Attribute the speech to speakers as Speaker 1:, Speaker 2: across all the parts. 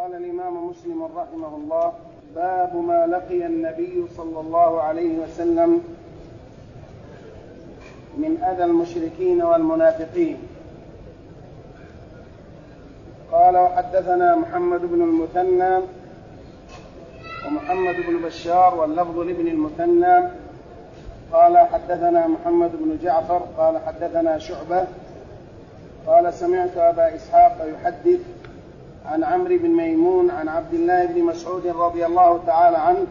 Speaker 1: قال الإمام مسلم رحمه الله: باب ما لقي النبي صلى الله عليه وسلم من أذى المشركين والمنافقين. قال: وحدثنا محمد بن المثنى ومحمد بن بشار واللفظ لابن المثنى قال: حدثنا محمد بن جعفر قال: حدثنا شعبة قال: سمعت أبا إسحاق يحدث عن عمرو بن ميمون عن عبد الله بن مسعود رضي الله تعالى عنه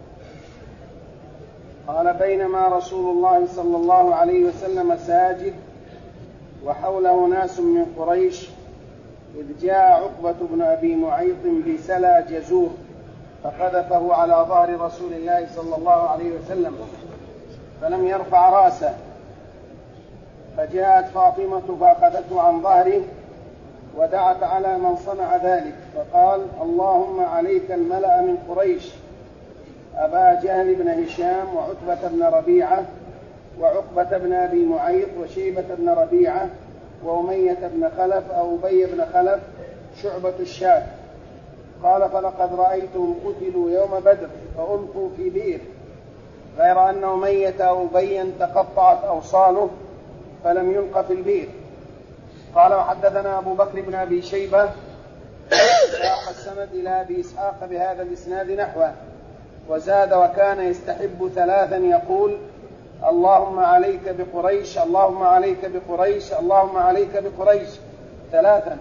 Speaker 1: قال: بينما رسول الله صلى الله عليه وسلم ساجد وحوله ناس من قريش إذ جاء عقبة بن أبي معيط بسلى جزور فقذفه على ظهر رسول الله صلى الله عليه وسلم فلم يرفع رأسه، فجاءت فاطمة فأخذته عن ظهره ودعت على من صنع ذلك فقال: اللهم عليك الملأ من قريش، أبا جهل بن هشام وعتبة بن ربيعة وعقبة بن أبي معيط وشيبة بن ربيعة وأمية بن خلف أو أبي بن خلف شعبة الشاك. قال: فلقد رأيتهم قتلوا يوم بدر فألقوا في بئر، غير أن أمية أو أبي تقطعت أوصاله فلم يلق في البئر. قال: وحدثنا أبو بكر بن أبي شيبة ساق السند إلى أبي إسحاق بهذا الإسناد نحوه وزاد: وكان يستحب ثلاثا يقول: اللهم عليك بقريش، اللهم عليك بقريش، اللهم عليك بقريش ثلاثا،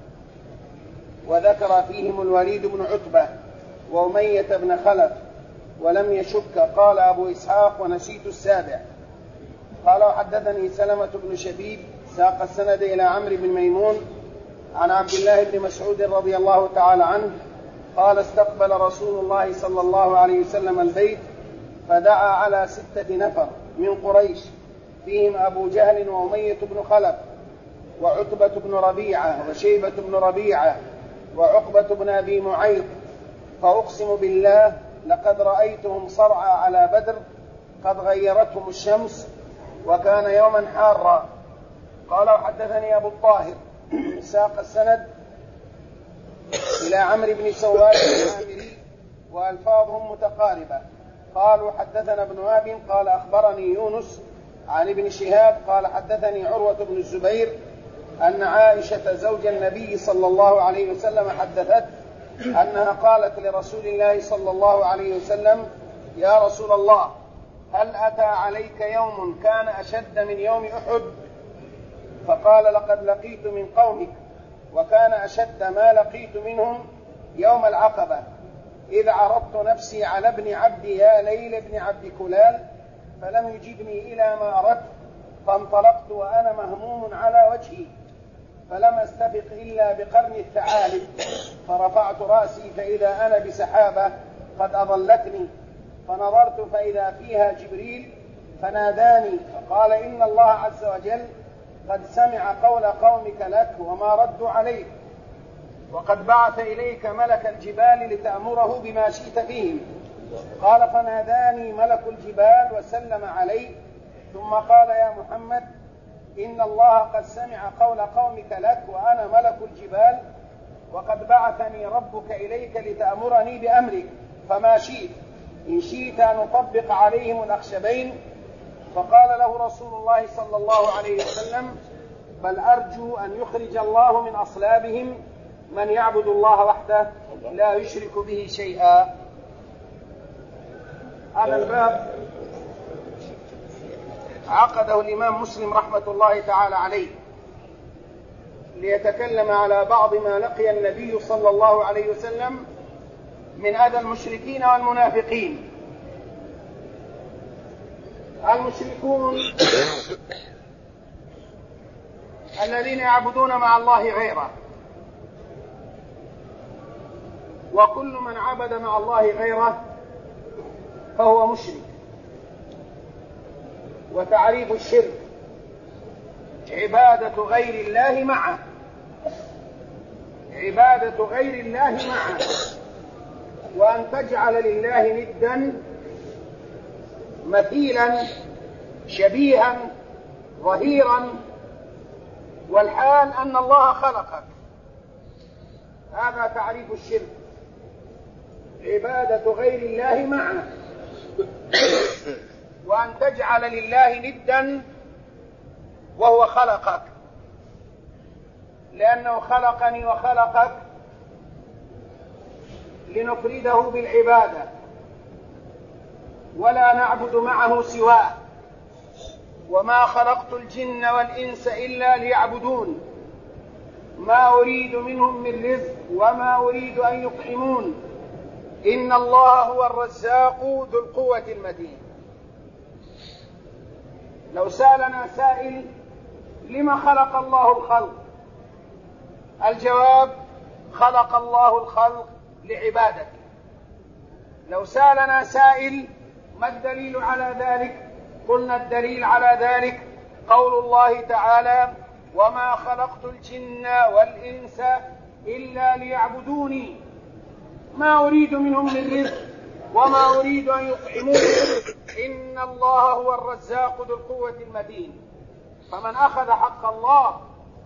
Speaker 1: وذكر فيهم الوليد بن عتبة وأمية بن خلف ولم يشك. قال أبو إسحاق: ونسيت السابع. قال: وحدثني سلمة بن شبيب ساق السند إلى عمرو بن ميمون عن عبد الله بن مسعود رضي الله تعالى عنه قال: استقبل رسول الله صلى الله عليه وسلم البيت فدعا على 6 نفر من قريش فيهم أبو جهل وأمية بن خلف وعتبة بن ربيعة وشيبة بن ربيعة وعقبة بن أبي معيط، فأقسم بالله لقد رأيتهم صرعى على بدر قد غيرتهم الشمس وكان يوما حارا. قال: وحدثني أبو الطاهر ساق السند إلى عمرو بن سواد العامري وألفاظهم متقاربة. قالوا: حدثنا ابن وهب قال: أخبرني يونس عن ابن شهاب قال: حدثني عروة بن الزبير أن عائشة زوج النبي صلى الله عليه وسلم حدثت أنها قالت لرسول الله صلى الله عليه وسلم: يا رسول الله، هل أتى عليك يوم كان أشد من يوم أحد؟ فقال: لقد لقيت من قومك وكان أشد ما لقيت منهم يوم العقبة، إذ عرضت نفسي على ابن عبد يا ليل بن عبد كلال فلم يجبني إلى ما أردت، فانطلقت وأنا مهموم على وجهي فلم أستفق إلا بقرن الثعالب، فرفعت رأسي فإذا أنا بسحابة قد أضلتني، فنظرت فإذا فيها جبريل فناداني فقال: إن الله عز وجل قد سمع قول قومك لك وما ردوا عليك، وقد بعث إليك ملك الجبال لتأمره بما شئت فيهم. قال: فناداني ملك الجبال وسلم علي ثم قال: يا محمد، إن الله قد سمع قول قومك لك وأنا ملك الجبال، وقد بعثني ربك إليك لتأمرني بأمرك، فما شئت، إن شئت أن أطبق عليهم الأخشبين. فقال له رسول الله صلى الله عليه وسلم: بل أرجو أن يخرج الله من أصلابهم من يعبد الله وحده لا يشرك به شيئا. هذا الباب عقده الإمام مسلم رحمة الله تعالى عليه ليتكلم على بعض ما لقي النبي صلى الله عليه وسلم من أذى المشركين والمنافقين. المشركون الذين يعبدون مع الله غيره، وكل من عبد مع الله غيره فهو مشرك. وتعريف الشرك: عبادة غير الله معه، عبادة غير الله معه، وأن تجعل لله ندا مثيلا شبيها ظهيرا، والحال أن الله خلقك هذا تعريف الشرك: عبادة غير الله معه، وأن تجعل لله ندا وهو خلقك، لأنه خلقني وخلقك لنفرده بالعبادة ولا نعبد معه سواه. وما خلقت الجن والإنس إلا ليعبدون ما أريد منهم من رزق وما أريد أن يطعمون إن الله هو الرزاق ذو القوة المتين. لو سألنا سائل: لما خلق الله الخلق؟ الجواب: خلق الله الخلق لعبادته. لو سألنا سائل: ما الدليل على ذلك؟ قلنا: الدليل على ذلك قول الله تعالى: وما خلقت الجن والإنس إلا ليعبدوني ما أريد منهم من رزق وما أريد أن يطعمون إن الله هو الرزاق ذو القوة المتين. فمن أخذ حق الله،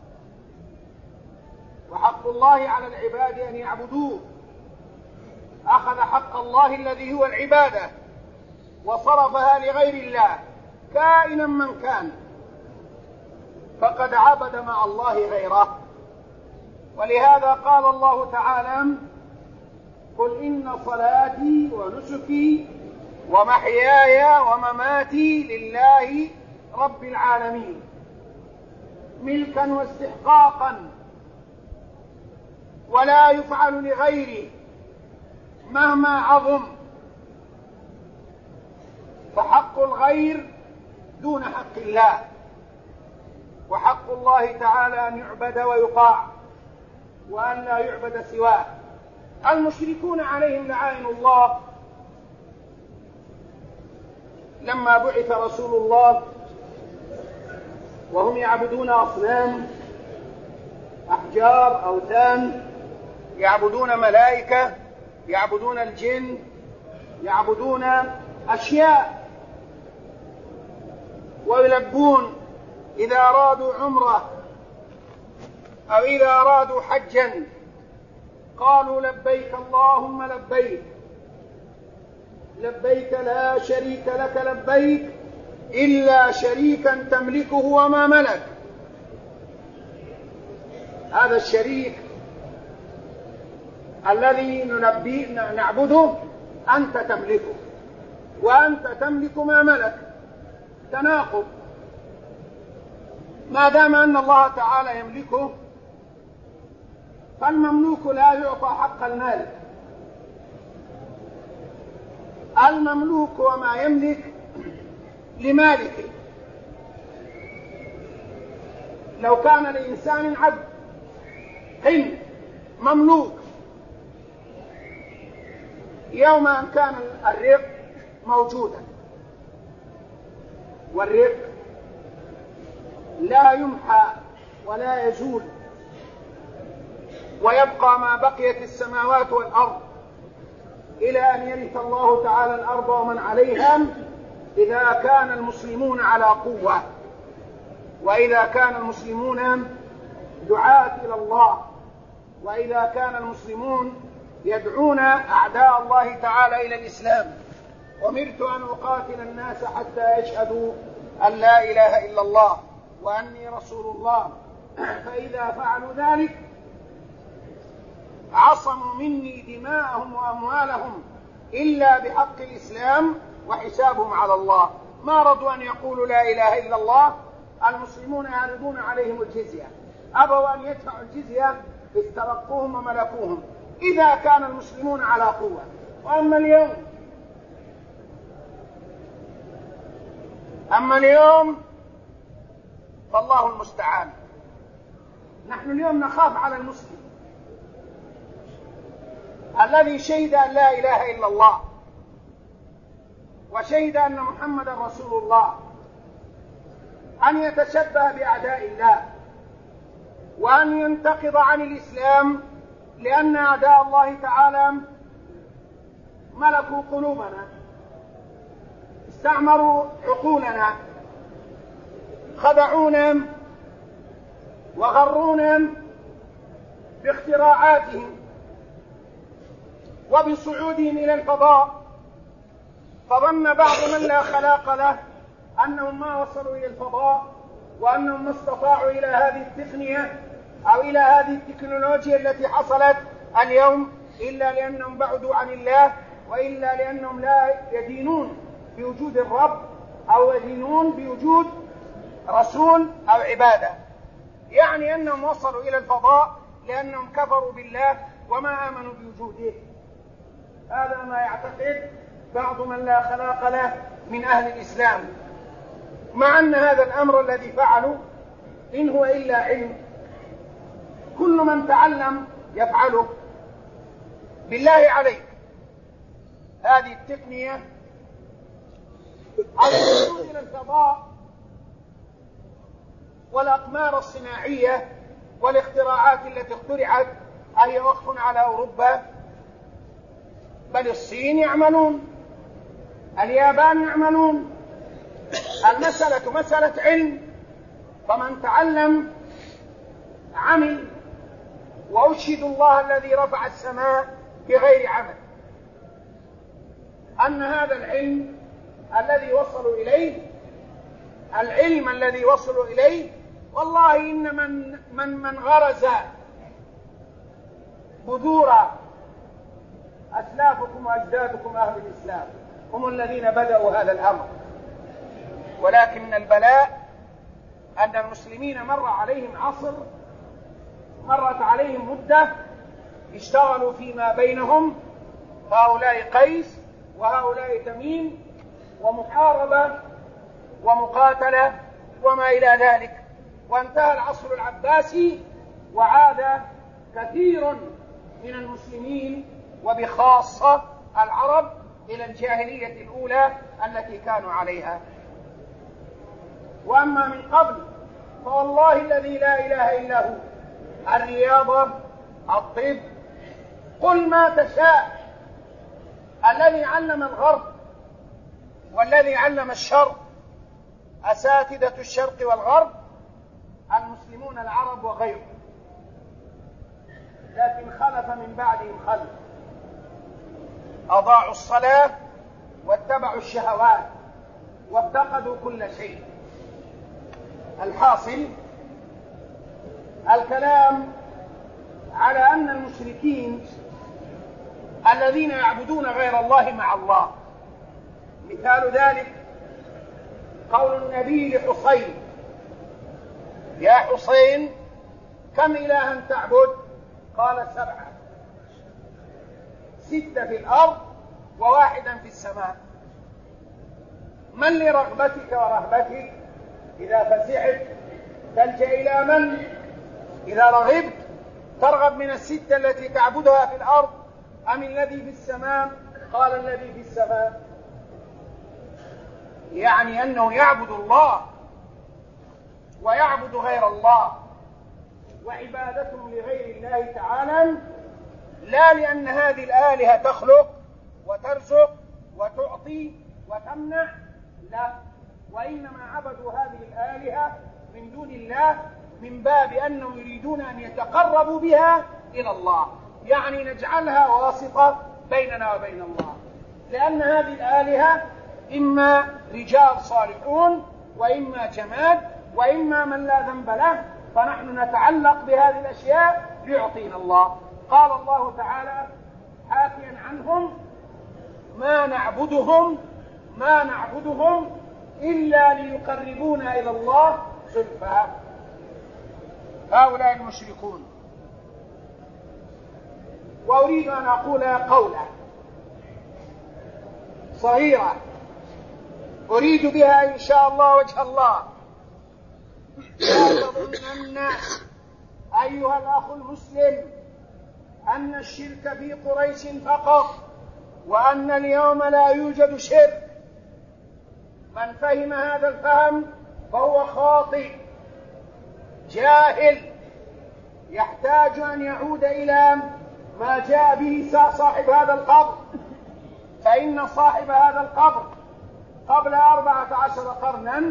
Speaker 1: وحق الله على العباد أن يعبدوه، أخذ حق الله الذي هو العبادة وصرفها لغير الله كائنا من كان، فقد عبد مع الله غيره. ولهذا قال الله تعالى: قل إن صلاتي ونسكي ومحياي ومماتي لله رب العالمين، ملكا واستحقاقا، ولا يفعل لغيره مهما عظم، فحق الغير دون حق الله، وحق الله تعالى أن يعبد ويطاع وأن لا يعبد سواه. المشركون عليهم لعائن الله لما بعث رسول الله وهم يعبدون أصنام، أحجار، أوثان، يعبدون ملائكة، يعبدون الجن، يعبدون أشياء، ويلبون إذا أرادوا عمرة أو إذا أرادوا حجا قالوا: لبيك اللهم لبيك، لبيك لا شريك لك لبيك إلا شريكا تملكه وما ملك. هذا الشريك الذي نعبده أنت تملكه وأنت تملك ما ملك. تناقض. ما دام أن الله تعالى يملكه فالمملوك لا يعطى حق المالك. المملوك وما يملك لمالكه. لو كان لإنسان عبد حين مملوك، يوم أن كان الرق موجودا، والرق لا يمحى ولا يزول، ويبقى ما بقيت السماوات والأرض إلى أن يرث الله تعالى الأرض ومن عليها، إذا كان المسلمون على قوة، وإذا كان المسلمون دعاة إلى الله، وإذا كان المسلمون يدعون أعداء الله تعالى إلى الإسلام. أمرت أن أقاتل الناس حتى يشهدوا أن لا إله إلا الله وأني رسول الله، فإذا فعلوا ذلك عصموا مني دماءهم وأموالهم إلا بحق الإسلام وحسابهم على الله. ما رضوا أن يقولوا لا إله إلا الله. المسلمون يعرضون عليهم الجزية، أبوا أن يدفعوا الجزية، استرقوهم وملكوهم إذا كان المسلمون على قوة. وأما اليوم فالله المستعان. نحن اليوم نخاف على المسلم الذي شهد أن لا إله إلا الله وشهد أن محمد رسول الله، أن يتشبه بأعداء الله وأن ينتقض عن الإسلام، لأن أعداء الله تعالى ملكوا قلوبنا، استعمروا عقولنا، خدعونا وغرونا
Speaker 2: باختراعاتهم وبصعودهم إلى الفضاء، فظن بعض من لا خلاق له أنهم ما وصلوا إلى الفضاء وأنهم ما استطاعوا إلى هذه التقنية أو إلى هذه التكنولوجيا التي حصلت اليوم إلا لأنهم بعدوا عن الله، وإلا لأنهم لا يدينون بوجود الرب أو يدينون بوجود رسول أو عبادة. يعني أنهم وصلوا إلى الفضاء لأنهم كفروا بالله وما آمنوا بوجوده. هذا ما يعتقد بعض من لا خلاق له من أهل الإسلام، مع أن هذا الأمر الذي فعلوا إن هو إلا علم، كل من تعلم يفعله. بالله عليك، هذه التقنية على الوصول إلى الفضاء والأقمار الصناعية والاختراعات التي اخترعت أهي وقف على أوروبا؟ بل الصين يعملون، اليابان يعملون. المسألة مسألة علم، فمن تعلم عمل. وأشهد الله الذي رفع السماء بغير عمل أن هذا العلم الذي وصلوا إليه، العلم الذي وصلوا إليه، والله إن من غرز بذور أسلافكم وأجدادكم أهل الإسلام هم الذين بدأوا هذا الأمر. ولكن البلاء أن المسلمين مر عليهم عصر، مرت عليهم مدة اشتغلوا فيما بينهم، هؤلاء قيس وهؤلاء تميم، ومحاربة ومقاتلة وما إلى ذلك، وانتهى العصر العباسي وعاد كثير من المسلمين وبخاصة العرب إلى الجاهلية الأولى التي كانوا عليها. وأما من قبل فوالله الذي لا إله إلا هو، الرياضة، الطب، قل ما تشاء، الذي علم الغرب والذي علم الشرق، أساتذة الشرق والغرب المسلمون العرب وغيرهم، لكن خلف من بعدهم خلف أضاعوا الصلاة واتبعوا الشهوات وافتقدوا كل شيء. الحاصل الكلام على أن المشركين الذين يعبدون غير الله مع الله، مثال ذلك قول النبي لحسين: يا حسين كم إلها تعبد؟ قال 7، 6 في الأرض و1 في السماء. من لرغبتك ورهبتك إذا فزعت تلجأ إلى من؟ إذا رغبت ترغب من 6 التي تعبدها في الأرض أم الذي في السماء؟ قال الذي في السماء. يعني أنه يعبد الله ويعبد غير الله، وعبادتهم لغير الله تعالى لا لأن هذه الآلهة تخلق وترزق وتعطي وتمنع، لا، وإنما عبدوا هذه الآلهة من دون الله من باب أنهم يريدون أن يتقربوا بها إلى الله، يعني نجعلها واسطة بيننا وبين الله، لأن هذه الآلهة إما رجال صالحون وإما جماد وإما من لا ذنب له، فنحن نتعلق بهذه الأشياء ليعطينا الله. قال الله تعالى حاكيا عنهم: ما نعبدهم إلا ليقربونا إلى الله زلفى. هؤلاء المشركون. وأريد أن أقول قولة صغيرة أريد بها إن شاء الله وجه الله. لا تظنن أيها الأخ المسلم أن الشرك في قريش فقط، وأن اليوم لا يوجد شرك. من فهم هذا الفهم فهو خاطئ جاهل، يحتاج أن يعود إلى ما جاء به صاحب هذا القبر، فإن صاحب هذا القبر قبل 14 قرنا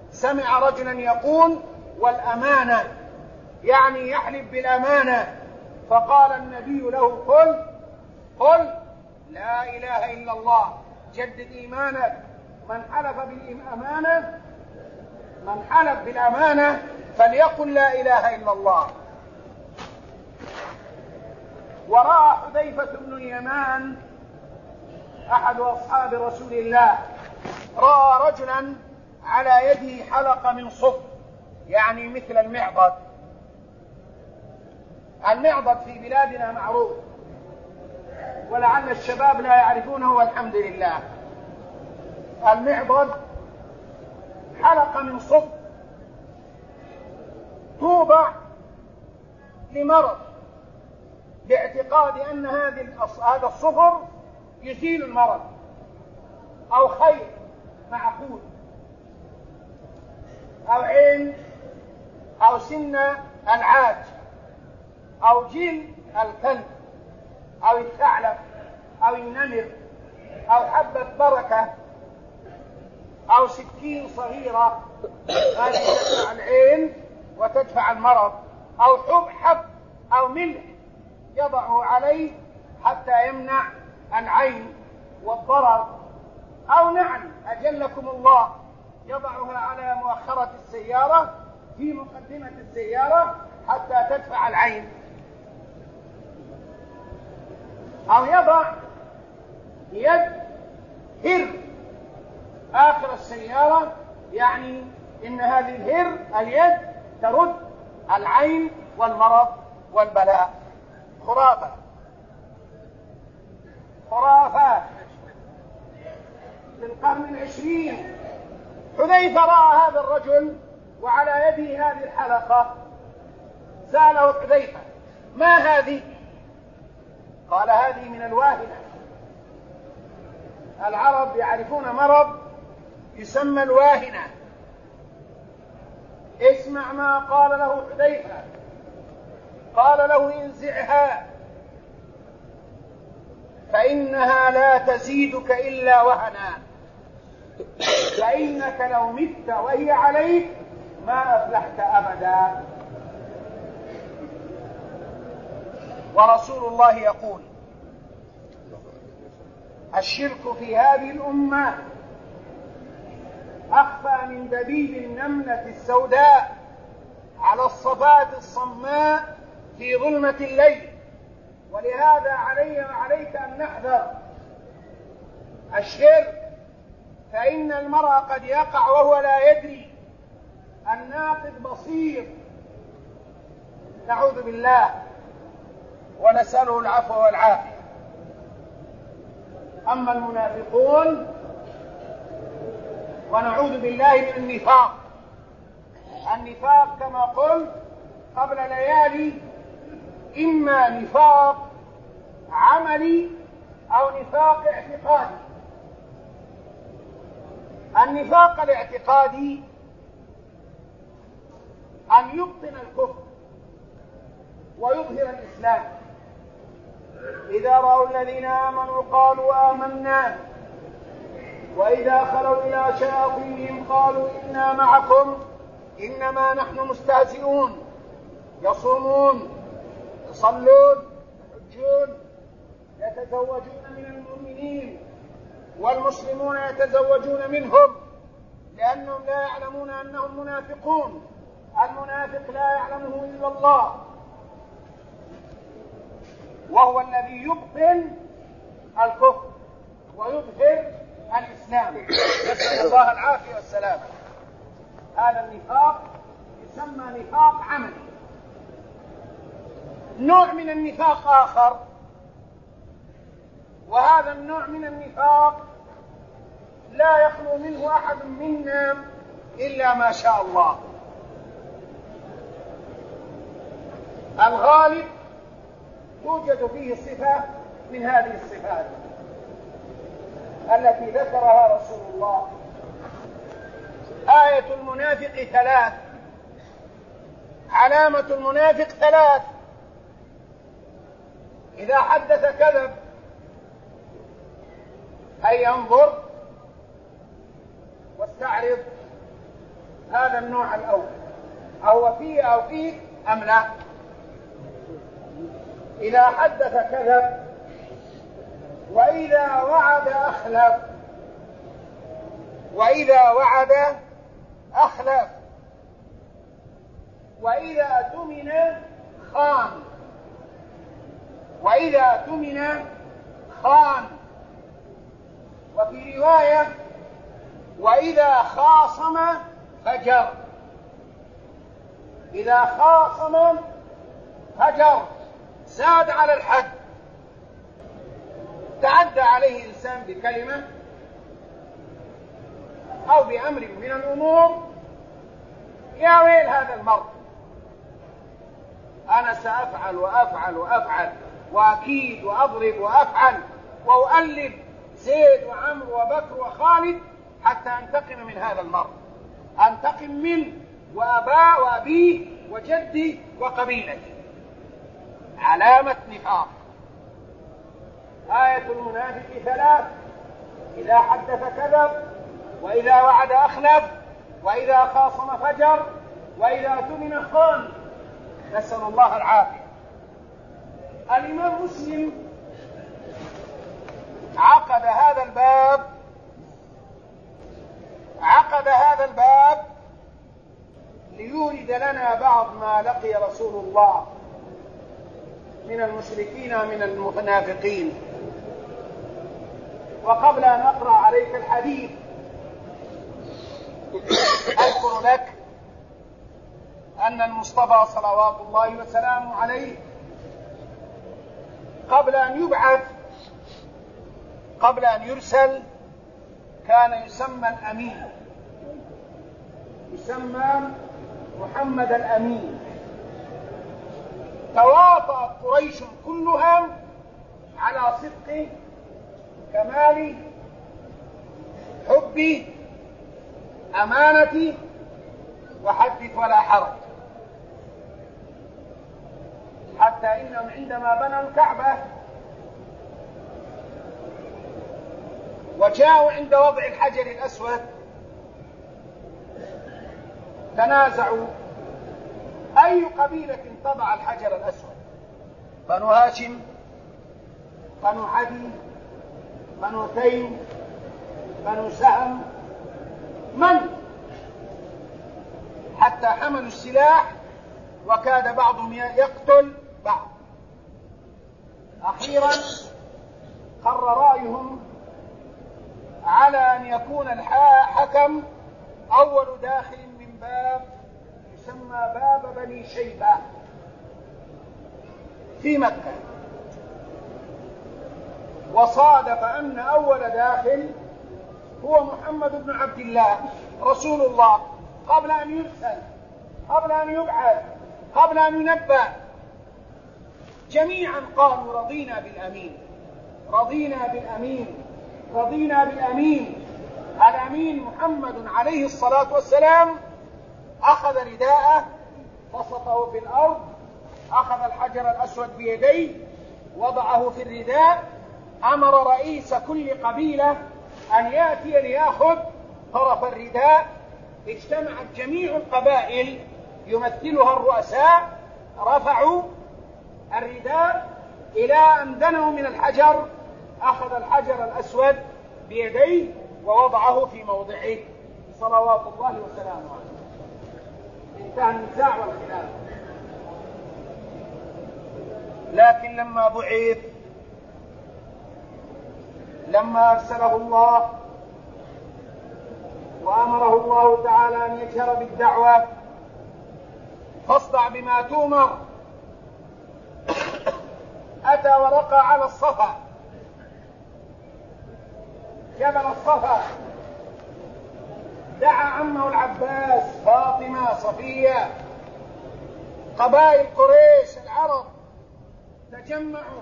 Speaker 2: سمع رجلا يقول: والأمانة، يعني يحلف بالأمانة فقال النبي له قل لا إله إلا الله، جدد إيمانك. من حلف بالأمانة فليقل لا إله إلا الله. ورأى حذيفة بن اليمان أحد أصحاب رسول الله، رأى رجلا على يده حلقة من صفر، يعني مثل المعضد. المعضد في بلادنا معروف، ولعل الشباب لا يعرفونه والحمد لله. المعضد حلقة من صفر توضع لمرض، باعتقاد أن هذا الصفر يزيل المرض، أو خير معقول، أو عين، أو سن العاج، أو جلد الكلب، أو الثعلب، أو النمر، أو حبة بركة، أو سكين صغيرة، هذه تدفع العين وتدفع المرض، أو حب أو ملح يضعه عليه حتى يمنع العين والضرر، أو نعل أجلكم الله يضعها على مؤخرة السيارة في مقدمة السيارة حتى تدفع العين، أو يضع يد هر آخر السيارة، يعني إن هذه اليد ترد العين والمرض والبلاء. خرافات في القرن العشرين. حذيفة رأى هذا الرجل وعلى يده هذه الحلقة، سأله حذيفة ما هذه؟ قال هذه من الواهنة. العرب يعرفون مرض يسمى الواهنة. اسمع ما قال له حذيفة، قال له انزعها فإنها لا تزيدك إلا وهنا، فإنك لو مت وهي عليك ما أفلحت أبدا. ورسول الله يقول الشرك في هذه الأمة أخفى من دبيب النملة السوداء على الصفات الصماء في ظلمة الليل. ولهذا علي وعليك أن نحذر الشرك، فإن المرء قد يقع وهو لا يدري. الناقد بصير، نعوذ بالله ونسأله العفو والعافية. أما المنافقون ونعوذ بالله من النفاق. النفاق كما قلت قبل ليالي إما نفاق عملي أو نفاق اعتقادي. النفاق الاعتقادي أن يبطن الكفر ويظهر الإسلام. إذا رأوا الذين آمنوا قالوا آمنا، وإذا خلوا إلى شياطينهم قالوا إنا معكم إنما نحن مستهزئون. يصومون، يصلون، يحجون، يتزوجون من المؤمنين، والمسلمون يتزوجون منهم، لأنهم لا يعلمون أنهم منافقون. المنافق لا يعلمه إلا الله، وهو الذي يبطن الكفر ويظهر الإسلام، نسأل الله العافية والسلامة. هذا النفاق يسمى نفاق عملي. نوع من النفاق آخر، وهذا النوع من النفاق لا يخلو منه أحد منا إلا ما شاء الله. الغالب توجد فيه صفة من هذه الصفات التي ذكرها رسول الله. آية المنافق 3، علامة المنافق 3: إذا حدث كذب، أي انظر واستعرض هذا النوع الأول، أهو فيه أو فيه أم لا. إذا حدث كذب، وإذا وعد أخلف، وإذا وعد أخلف، وإذا اؤتمن خان، وإذا اؤتمن خان. وفي رواية وإذا خاصم فجر. إذا خاصم فجر، زاد على الحد. تعدى عليه إنسان بكلمة أو بأمر من الأمور، يا ويل هذا المرء، أنا سأفعل وأفعل وأفعل وأكيد وأضرب وأفعل وأؤلف زيد وعمرو وبكر وخالد حتى أنتقم من هذا المرء، أنتقم منه وأبيه وجدي وقبيلتي. علامة نفاق. آية المنافق ثلاث: إذا حدث كذب، وإذا وعد أخلف، وإذا خاصم فجر، وإذا اؤتمن خان. نسأل الله العافية. الإمام مسلم عقد هذا الباب ليورد لنا بعض ما لقي رسول الله من المشركين من المنافقين. وقبل أن أقرأ عليك الحديث أذكر لك أن المصطفى صلوات الله وسلامه عليه قبل أن يبعث، قبل أن يرسل، كان يسمى الأمين، يسمى محمد الأمين. تواطأت قريش كلها على صدق، كمال، حب، أمانة، وحدث ولا حرج، حتى إنهم عندما بنوا الكعبة وجاءوا عند وضع الحجر الأسود تنازعوا أي قبيلة تضع الحجر الأسود، بنو هاشم، بنو عدي، بنو تيم، بنو سهم، من؟ حتى حملوا السلاح وكاد بعضهم يقتل بعض. أخيرا قرر رأيهم على أن يكون الحكم أول داخل من باب يسمى باب بني شيبة في مكة. وصادف أن أول داخل هو محمد بن عبد الله رسول الله، قبل أن يرسل، قبل أن يبعث، قبل أن ينبأ. جميعا قالوا رضينا بالأمين، رضينا بالأمين، رضينا بالأمين. الأمين محمد عليه الصلاة والسلام أخذ رداءه، بسطه في الأرض، أخذ الحجر الأسود بيديه، وضعه في الرداء، أمر رئيس كل قبيلة أن يأتي ليأخذ طرف الرداء. اجتمعت جميع القبائل يمثلها الرؤساء، رفعوا الرداء إلى أن دنوا من الحجر، أخذ الحجر الأسود بيديه ووضعه في موضعه صلوات الله وسلامه عليه. انتهى النزاع والخلاف. لكن لما بعث، لما أرسله الله وأمره الله تعالى أن يجهر بالدعوة، فاصدع بما تؤمر، أتى ورقى على الصفا، جبل الصفا، دعا عمه العباس، فاطمة، صفية، قبائل قريش العرب تجمعوا،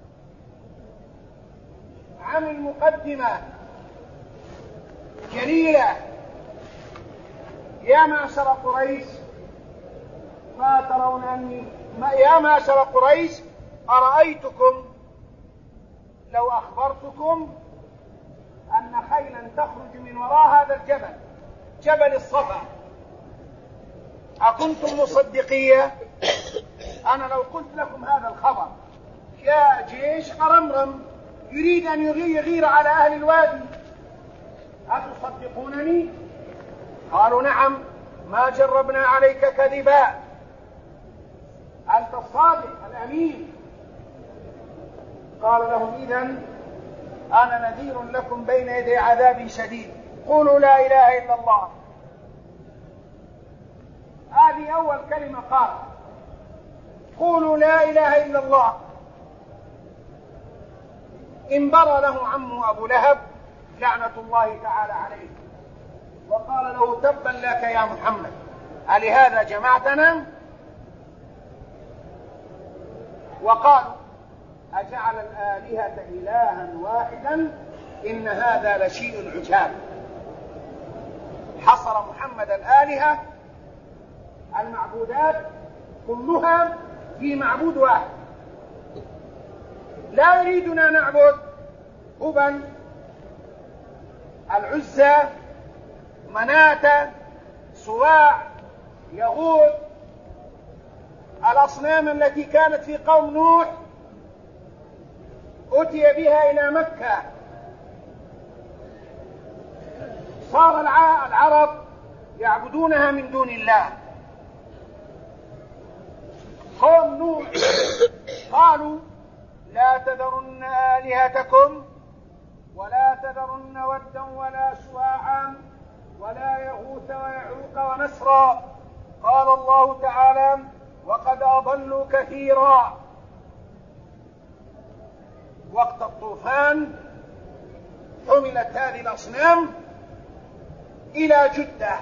Speaker 2: عمل مقدمة جليلة: يا معشر قريش، ما ترون أني يا معشر قريش أرأيتكم لو أخبرتكم أن خيلا تخرج من وراء هذا الجبل، جبل الصفا، أكنتم مصدقية؟ أنا لو قلت لكم هذا الخبر جاء جيش قرمرم يريد أن يغير على أهل الوادي، أتصدقونني؟ قالوا نعم، ما جربنا عليك كذبا، أنت الصادق الأمين. قال لهم إذن أنا نذير لكم بين يدي عذاب شديد، قولوا لا إله إلا الله. هذه أول كلمة قال، قولوا لا إله إلا الله. انبرى له عمه أبو لهب لعنة الله تعالى عليه، وقال له تبا لك يا محمد، ألهذا جمعتنا؟ وقالوا أجعل الآلهة إلها واحدا إن هذا لشيء عجاب. حصر محمد الآلهة المعبودات كلها في معبود واحد. لا يريدنا نعبد هبل، العزى، مناة، سواع، يغوث، الأصنام التي كانت في قوم نوح أتي بها إلى مكة، صار العرب يعبدونها من دون الله. قوم نوح قالوا لا تذرن آلهتكم ولا تذرن ودا ولا سواعا ولا يغوث ويعوق ونسرا. قال الله تعالى وقد أضلوا كثيرا. وقت الطوفان حملت هذه الأصنام إلى جدة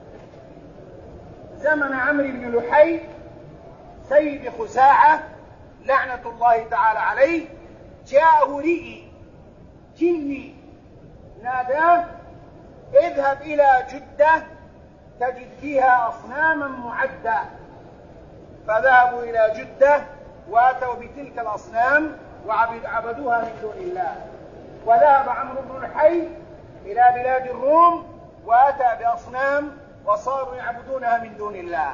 Speaker 2: زمن عمرو بن لحي سيد خزاعة لعنة الله تعالى عليه. جاءه رئي جني ناداه اذهب إلى جدة تجد فيها أصناما معدة. فذهبوا إلى جدة وأتوا بتلك الأصنام وعبدوها من دون الله. وذهب عمرو بن لحي إلى بلاد الروم وأتى بأصنام وصاروا يعبدونها من دون الله.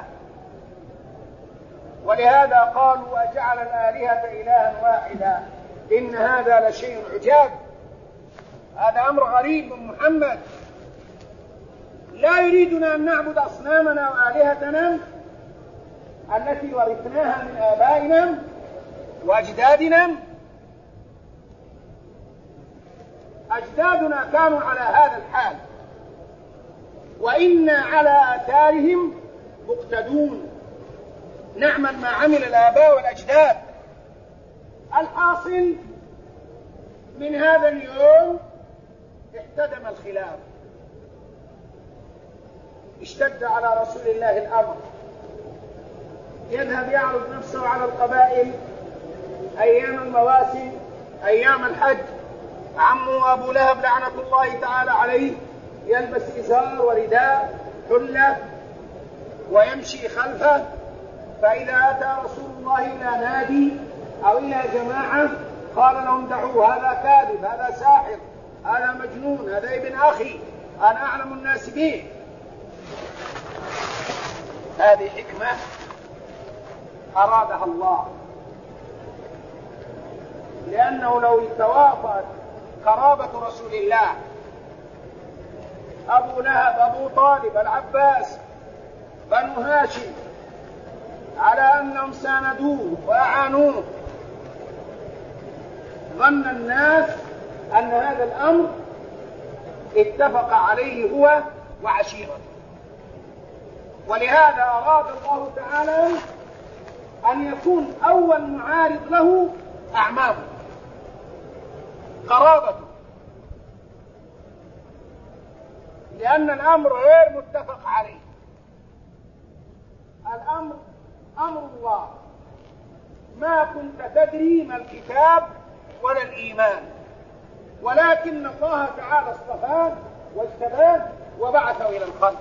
Speaker 2: ولهذا قالوا أجعل الآلهة إلها واحدا إن هذا لشيء عجاب. هذا أمر غريب من محمد. لا يريدنا أن نعبد أصنامنا وآلهتنا التي ورثناها من آبائنا وأجدادنا. أجدادنا كانوا على هذا الحال وإنا على آثارهم مقتدون، نعمل ما عمل الآباء والأجداد. الحاصل من هذا اليوم احتدم الخلاف، اشتد على رسول الله الأمر، يذهب يعرض نفسه على القبائل أيام المواسم أيام الحج. عمه أبو لهب لعنة الله تعالى عليه يلبس إزار ورداء حلة ويمشي خلفه، فإذا أتى رسول الله إلى نادي أو إلى جماعة قال لهم دعوه، هذا كاذب، هذا ساحر، هذا مجنون، هذا ابن أخي، أنا أعلم الناس به. هذه حكمة أرادها الله، لأنه لو توافت قرابة رسول الله أبو لهب أبو طالب العباس بنو هاشم على أنهم ساندوه وأعانوه، ظن الناس أن هذا الأمر اتفق عليه هو وعشيرته. ولهذا أراد الله تعالى أن يكون أول معارض له أعمامه قرابته، لأن الأمر غير متفق عليه. الأمر أمر الله، ما كنت تدري ما الكتاب ولا الإيمان، ولكن الله تعالى اصطفاه واجتباه وبعثه إلى الخلق.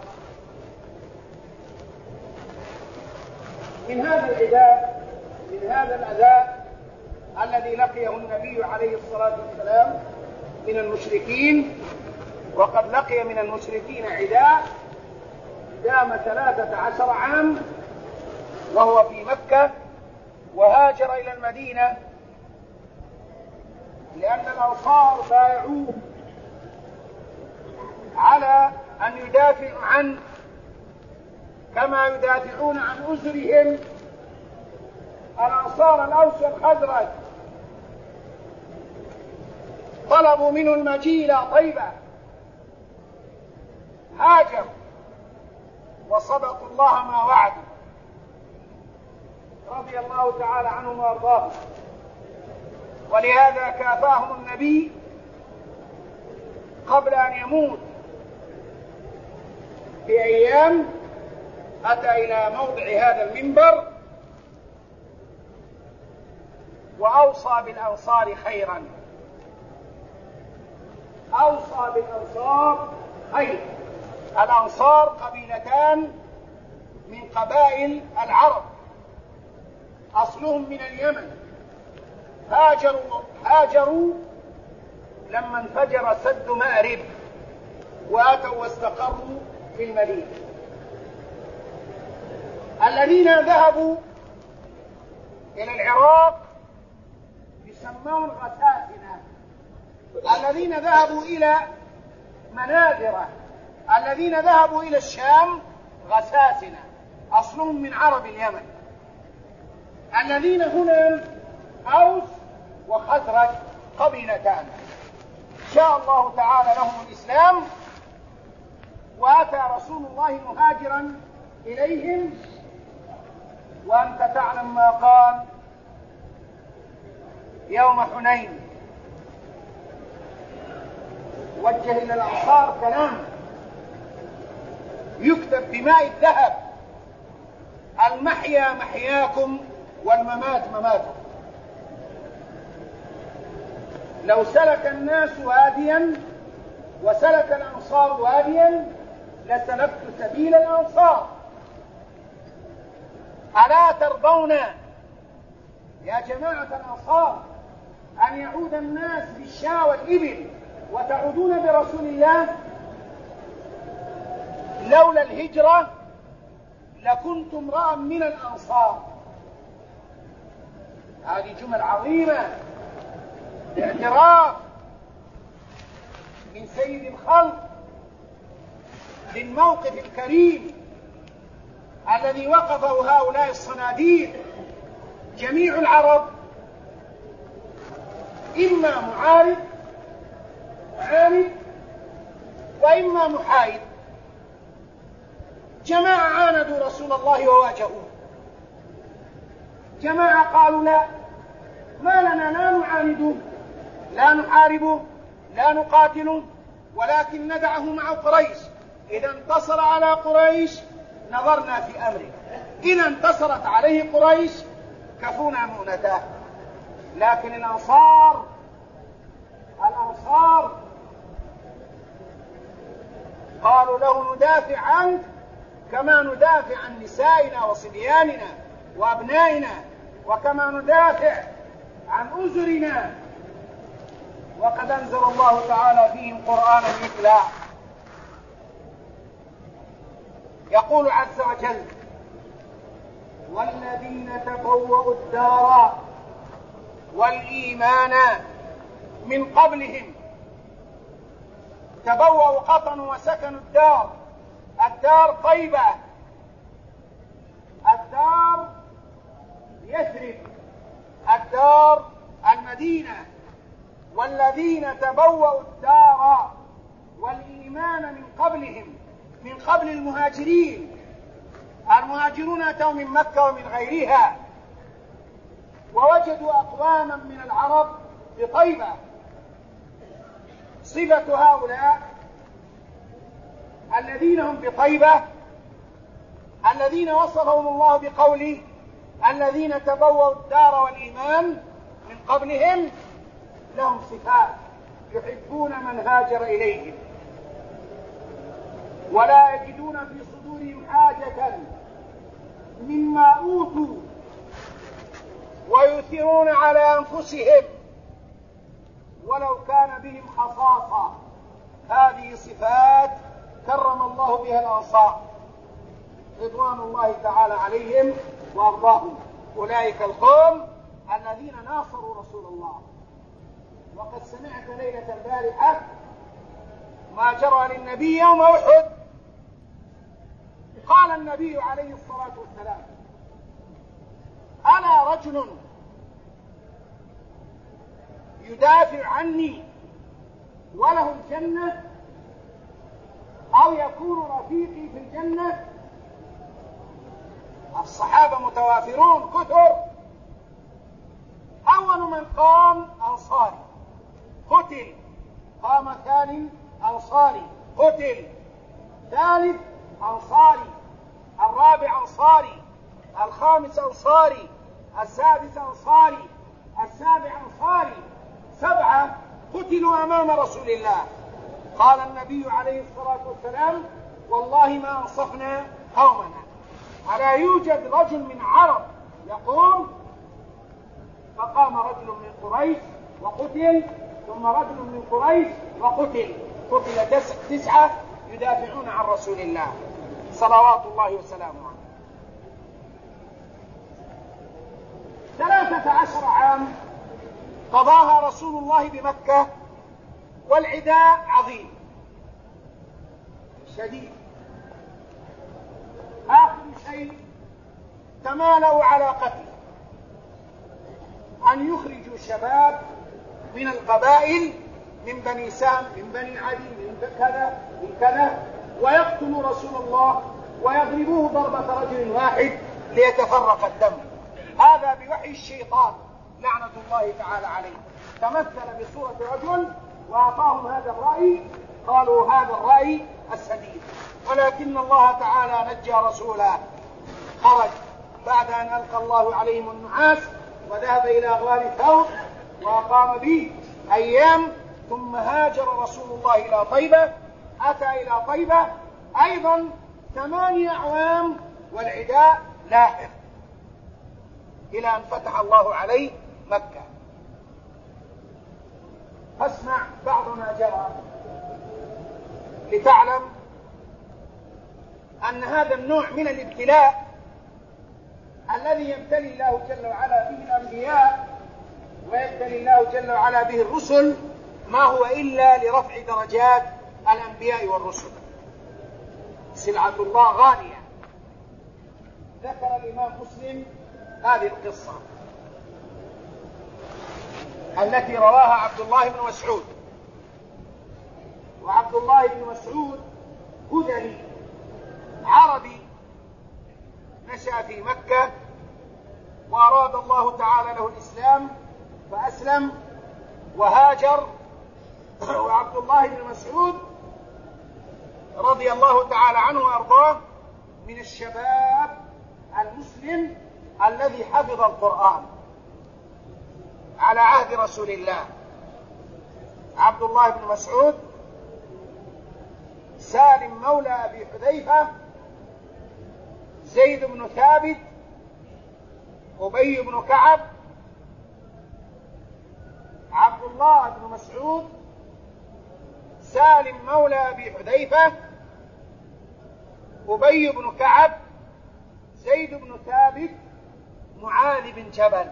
Speaker 2: من هذا العداء، من هذا الأذى الذي لقيه النبي عليه الصلاة والسلام من المشركين، وقد لقي من المشركين عداء دام 13 عام وهو في مكة، وهاجر إلى المدينة لأن الأنصار بايعوه على أن يدافعوا عنه كما يدافعون عن أزرهم الأنصار الأوس والخزرج. طلبوا منه المجيء إلى طيبة، هاجروا وصدقوا الله ما وعدوا رضي الله تعالى عنهم وارضاهم. ولهذا كافاهم النبي قبل أن يموت بأيام، أتى إلى موضع هذا المنبر وأوصى بالأنصار خيرا، أوصى بالأنصار خيرا. الأنصار قبيلتان من قبائل العرب، أصلهم من اليمن، هاجروا لما انفجر سد مأرب واتوا واستقروا في المدينة. الذين ذهبوا إلى العراق يسمون غساسنة، الذين ذهبوا إلى مناذرة، الذين ذهبوا إلى الشام غساسنة، أصلهم من عرب اليمن. الذين هنا أوس وخزرج قبيلتان، شاء الله تعالى لهم الإسلام وأتى رسول الله مهاجرا إليهم. وأنت تعلم ما قال يوم حنين، وجه إلى الأنصار كلام يكتب بماء الذهب: المحيا محياكم والممات مماتكم. لو سلك الناس واديا وسلك الأنصار واديا لسلكت سبيل الأنصار. ألا ترضون يا جماعة الأنصار أن يعود الناس بالشاة والإبل وتعودون برسول الله؟ لولا الهجرة لكنت امرأ من الأنصار. هذه جمل عظيمة، اعتراف من سيد الخلق للموقف الكريم الذي وقفه هؤلاء الصناديد. جميع العرب إما معارض عامد وإما محايد. جماعة عاندوا رسول الله وواجهوه، جماعة قالوا لا، ما لنا، لا نعانده، لا نحاربه، لا نقاتله، ولكن ندعه مع قريش. إذا انتصر على قريش نظرنا في أمره، إن انتصرت عليه قريش كفونا مؤنته. لكن الأنصار قالوا له ندافع عنك كما ندافع عن نسائنا وصبياننا وأبنائنا، وكما ندافع عن أزرنا. وقد أنزل الله تعالى فيهم قرآنا يتلى. يقول عز وجل: والذين تبوأوا الدار والإيمان من قبلهم. تبوأوا قطنوا وسكنوا الدار. الدار طيبة، الدار يثرب، الدار المدينة. والذين تبوأوا الدار والإيمان من قبلهم، من قبل المهاجرين. المهاجرون أتوا من مكة ومن غيرها ووجدوا أقواما من العرب بطيبة. صفة هؤلاء الذين هم بطيبة، الذين وصفهم الله بقوله: الذين تبوأوا الدار والإيمان من قبلهم، لهم صفات: يحبون من هاجر إليهم ولا يجدون في صدورهم حاجة مما أوتوا ويؤثرون على أنفسهم ولو كان بهم خصاصة. هذه صفات كرم الله بها الأنصار رضوان الله تعالى عليهم وأرضاهم. أولئك القوم الذين ناصروا رسول الله وقد سمعت ليلة البارحة ما جرى للنبي يوم أحد. قال النبي عليه الصلاة والسلام: ألا رجل يدافع عني وله الجنة، أو يكون رفيقي في الجنة؟ الصحابة متوافرون كثر. أول من قام أنصاري قتل، قام ثاني أنصاري قتل، ثالث أنصاري، الرابع أنصاري، الخامس أنصاري، السادس أنصاري، السابع أنصاري، 7 قتلوا أمام رسول الله. قال النبي عليه الصلاة والسلام: والله ما أنصفنا قومنا. ألا يوجد رجل من عرب يقوم؟ فقام رجل من قريش وقتل، ثم رجل من قريش وقتل، قتل 9 يدافعون عن رسول الله صلوات الله وسلامه عليه. 13 عام قضاها رسول الله بمكة، والعداء عظيم شديد. آخر شيء تمالوا على قتله، أن يخرجوا شباب من القبائل، من بني سام، من بني عدي، من كذا من كذا، ويقتلوا رسول الله ويضربوه ضربة رجل واحد ليتفرق الدم. هذا بوحي الشيطان لعنة الله تعالى عليه. تمثل بصورة رجل وأعطاهم هذا الرأي، قالوا هذا الرأي السديد، ولكن الله تعالى نجى رسوله، خرج بعد أن ألقى الله عليهم النحاس وذهب إلى غار ثور وأقام به أيام، ثم هاجر رسول الله إلى طيبة. أتى إلى طيبة أيضا 8 أعوام والعداء لاحق، إلى أن فتح الله عليه مكة. فاسمع بعض ما جرى لتعلم أن هذا النوع من الابتلاء الذي يبتلي الله جل وعلا به الأنبياء ويبتلي الله جل وعلا به الرسل ما هو إلا لرفع درجات الأنبياء والرسل. سلعة الله غالية. ذكر الإمام مسلم هذه القصة التي رواها عبد الله بن مسعود. وعبد الله بن مسعود هذلي عربي نشأ في مكة، وأراد الله تعالى له الإسلام فأسلم وهاجر. وعبد الله بن مسعود رضي الله تعالى عنه وأرضاه من الشباب المسلم الذي حفظ القرآن على عهد رسول الله. عبد الله بن مسعود سالم مولى أبي حذيفة، زيد بن ثابت، أبي بن كعب، عبد الله بن مسعود، سالم مولى أبي حذيفة، أبي بن كعب، زيد بن ثابت، معاذ بن جبل.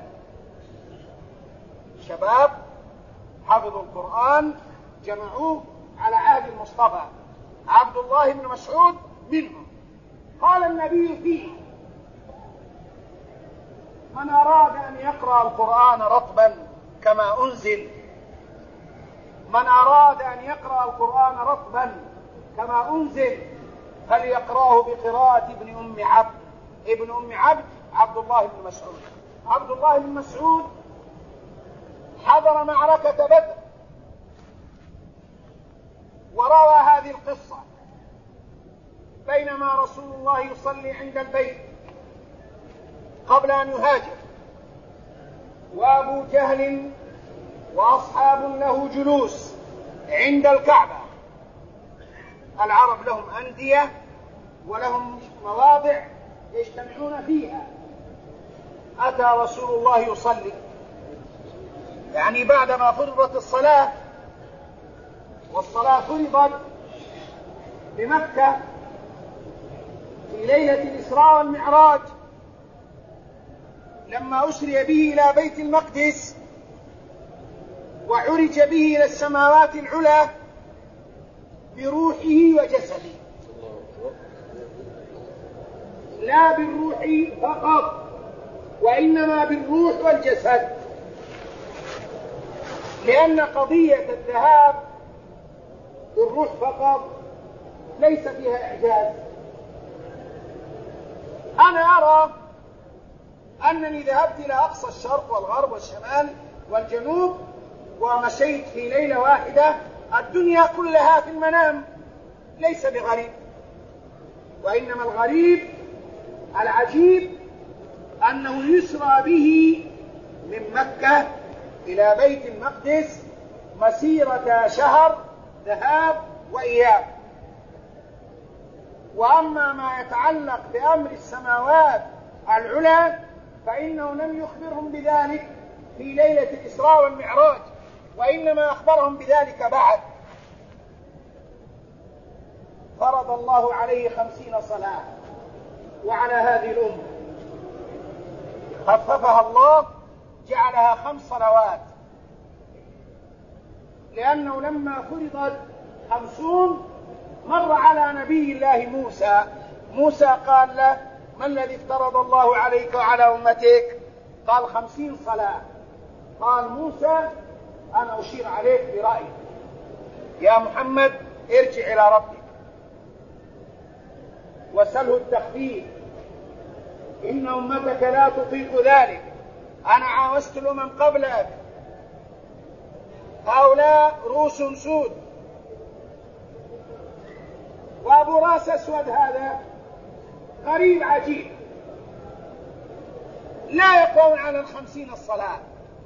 Speaker 2: شباب حفظوا القرآن جمعوه على عهد المصطفى. عبد الله بن مسعود منهم. قال النبي فيه: من أراد أن يقرأ القرآن رطبا كما أنزل، من أراد أن يقرأ القرآن رطبا كما أنزل فليقرأه بقراءة ابن أم عبد. ابن أم عبد عبد الله بن مسعود. عبد الله بن مسعود حضر معركة بدر وروى هذه القصة بينما رسول الله يصلي عند البيت قبل أن يهاجر، وأبو جهل وأصحاب له جلوس عند الكعبة. العرب لهم أندية ولهم مواضع يجتمعون فيها. أتى رسول الله يصلي، يعني بعدما فرضت الصلاة، والصلاة فرضت بمكة في ليلة الإسراء والمعراج لما أسري به إلى بيت المقدس، وعرج به إلى السماوات العلى بروحه وجسده، لا بالروح فقط وإنما بالروح والجسد، لأن قضية الذهاب بالروح فقط ليس فيها إعجاز. أنا أرى أنني ذهبت إلى أقصى الشرق والغرب والشمال والجنوب ومشيت في ليلة واحدة الدنيا كلها في المنام، ليس بغريب، وإنما الغريب العجيب أنه يسرى به من مكة إلى بيت المقدس مسيرة شهر ذهاب وإياب. وأما ما يتعلق بأمر السماوات العلى فإنه لم يخبرهم بذلك في ليلة الإسراء والمعراج، وإنما أخبرهم بذلك بعد. فرض الله عليه 50 صلاة، وعلى هذه الأمة خففها الله جعلها 5 صلوات، لأنه لما فرضت 50 مر على نبي الله موسى قال له: ما الذي افترض الله عليك وعلى أمتك؟ قال 50 صلاة. قال موسى: أنا أشير عليك برأيي يا محمد، ارجع إلى ربك وسله التخفيف، إن أمتك لا تطيق ذلك، أنا عاوزت الأمم قبلك، هؤلاء رؤوس سود، وأبو راس أسود هذا غريب عجيب لا يقوم على 50 الصلاة.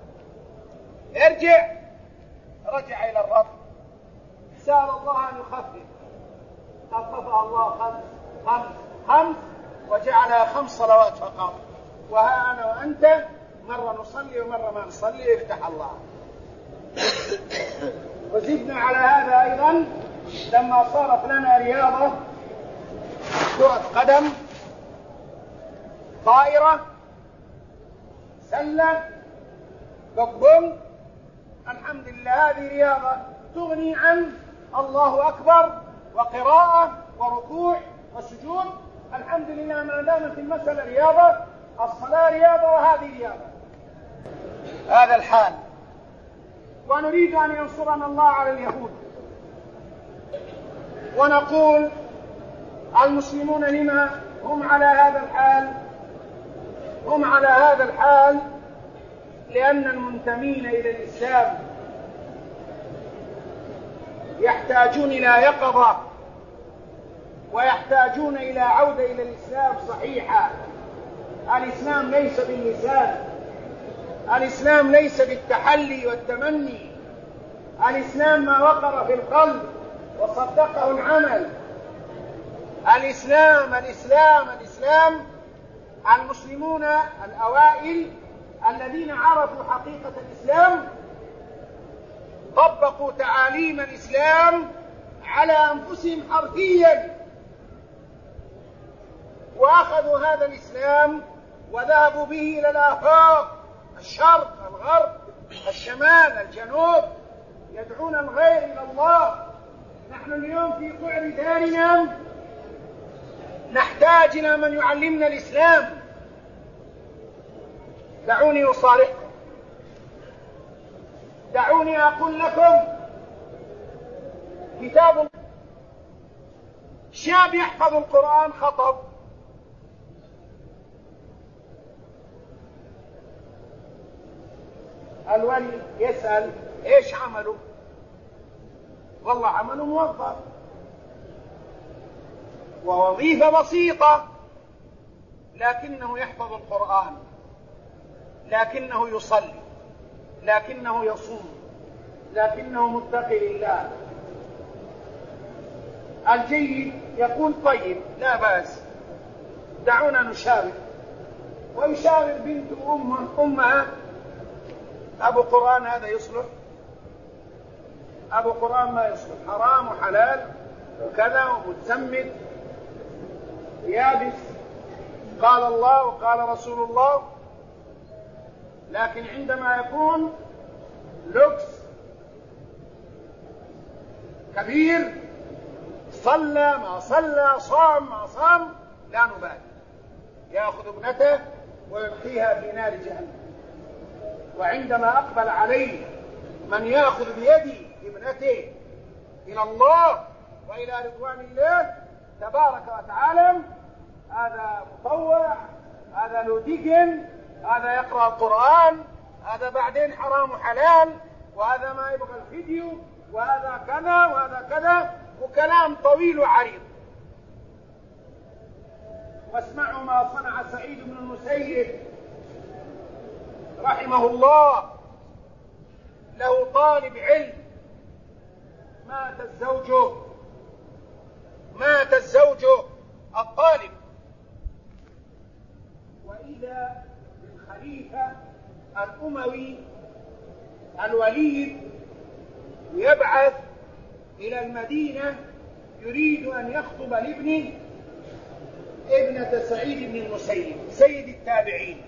Speaker 2: رجع إلى الرب، سأل الله أن يخفف، خففها الله 5 وجعلها 5 صلوات فقط. وها أنا وأنت مرة نصلي ومرة ما نصلي، يفتح الله. وزدنا على هذا أيضا لما صارت لنا رياضة كرة قدم، طائرة، سلة، بينج، الحمد لله هذه رياضة تغني عن الله أكبر وقراءة وركوع وسجود. الحمد لله ما دامت المسألة رياضة، الصلاة رياضة وهذه رياضة. هذا الحال. ونريد أن ينصرنا الله على اليهود، ونقول المسلمون لما هم على هذا الحال؟ هم على هذا الحال لأن المنتمين إلى الإسلام يحتاجون إلى يقظة، ويحتاجون إلى عودة إلى الإسلام صحيحة. الإسلام ليس باللسان، الإسلام ليس بالتحلي والتمني، الإسلام ما وقر في القلب وصدقه العمل. الإسلام المسلمون الأوائل الذين عرفوا حقيقة الإسلام طبقوا تعاليم الإسلام على أنفسهم حرفيا، وأخذوا هذا الإسلام وذهبوا به إلى الآفاق، الشرق، الغرب، الشمال، الجنوب، يدعون الغير إلى الله. نحن اليوم في قعر دارنا نحتاج إلى من يعلمنا الإسلام. دعوني أصارحكم، دعوني أقول لكم كتاب شاب يحفظ القرآن خطب، الولي يسأل ايش عمله؟ والله عمله موظف ووظيفة بسيطة، لكنه يحفظ القرآن، لكنه يصلي، لكنه يصوم، لكنه متقي لله. الجيد يقول طيب لا بأس، دعونا نشاور، ويشاور بنت أمها أبو قرآن هذا يصلح؟ أبو قرآن ما يصلح، حرام وحلال وكذا ومتزمت يابس، قال الله وقال رسول الله. لكن عندما يكون لوكس كبير، صلى ما صلى، صام ما صام، لا نبالي، يأخذ ابنته ويلقيها في نار جهنم. وعندما أقبل عليه من يأخذ بيد ابنته إلى الله وإلى رضوان الله تبارك وتعالى، هذا مطوع، هذا له دقن، هذا يقرأ القرآن، هذا بعدين حرام وحلال، وهذا ما يبغى الفيديو، وهذا كذا وهذا كذا، وكلام طويل وعريض. واسمعوا ما صنع سعيد بن المسيب رحمه الله. له طالب علم، مات الزوج الطالب، وإذا بالخليفة الأموي الوليد يبعث إلى المدينة يريد أن يخطب لابنه ابنة سعيد بن المسيب سيد التابعين.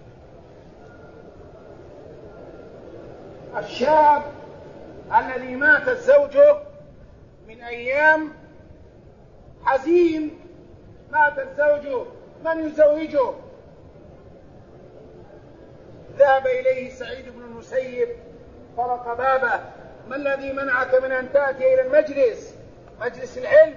Speaker 2: الشاب الذي مات الزوج من أيام حزين، مات الزوج، من يزوجه؟ ذهب إليه سعيد بن المسيب طرق بابه: ما الذي منعك من أن تأتي إلى المجلس، مجلس العلم؟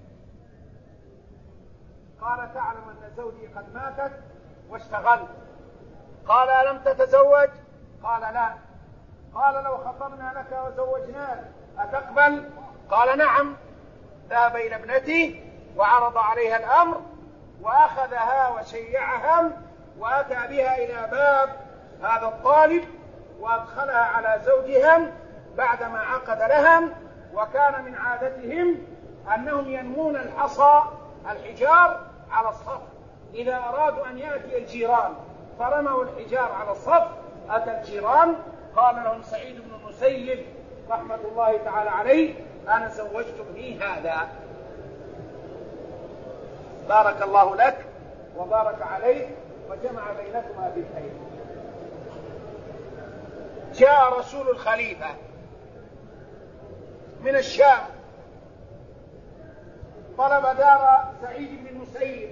Speaker 2: قال: تعلم أن زوجي قد ماتت واشتغلت. قال: ألم تتزوج؟ قال: لا. قال: لو خطبنا لك وزوجناك أتقبل؟ قال: نعم. ذهب إلى ابنته وعرض عليها الأمر، وأخذها وشيعها وأتى بها إلى باب هذا الطالب وأدخلها على زوجها بعدما عقد لها. وكان من عادتهم أنهم ينمون الحجار على الصف، إذا أرادوا أن يأتي الجيران فرموا الحجار على الصف، أتى الجيران قال لهم سعيد بن المسيب رحمة الله تعالى عليه: أنا زوجت ابني هذا، بارك الله لك وبارك عليك وجمع بينكما بالخير. جاء رسول الخليفة من الشام، طلب دار سعيد بن المسيب،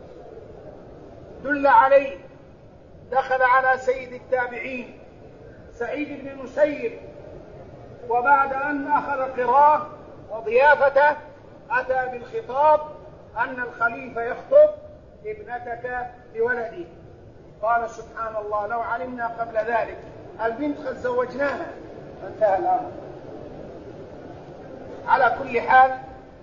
Speaker 2: دل عليه، دخل على سيد التابعين سعيد بن المسيب، وبعد أن أخذ قراه وضيافته أتى بالخطاب أن الخليفة يخطب ابنتك لولده. قال: سبحان الله، لو علمنا قبل ذلك البنت قد زوجناها، فانتهى الأمر. على كل حال،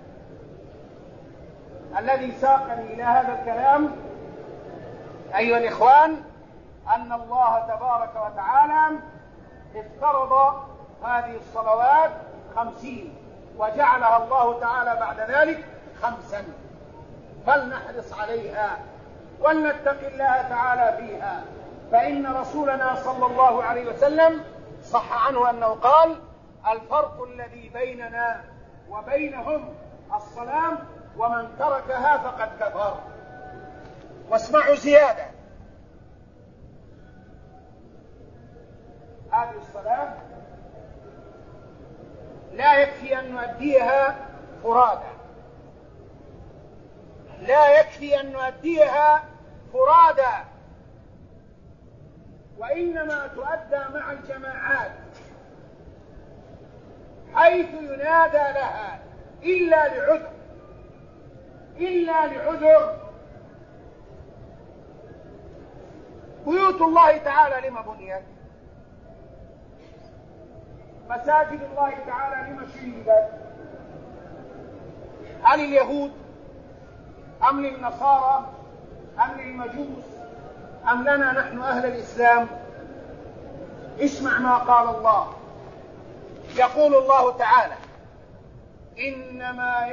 Speaker 2: الذي ساقني إلى هذا الكلام أيها الإخوان أن الله تبارك وتعالى افترض هذه الصلوات 50، وجعلها الله تعالى بعد ذلك 5، فلنحرص عليها ولنتق الله تعالى فيها. فإن رسولنا صلى الله عليه وسلم صح عنه أنه قال: الفرق الذي بيننا وبينهم الصلاة، ومن تركها فقد كفر. واسمعوا زيادة: هذه الصلاة لا يكفي أن نؤديها فرادى، لا يكفي أن نؤديها فرادى، وإنما تؤدى مع الجماعات، حيث ينادى لها إلا لعذر. بيوت الله تعالى لما بنيت؟ مساجد الله تعالى لما شيدت؟ هل اليهود أم للنصارى أم للمجوس أم لنا نحن أهل الإسلام؟ اسمع ما قال الله. يقول الله تعالى: إنما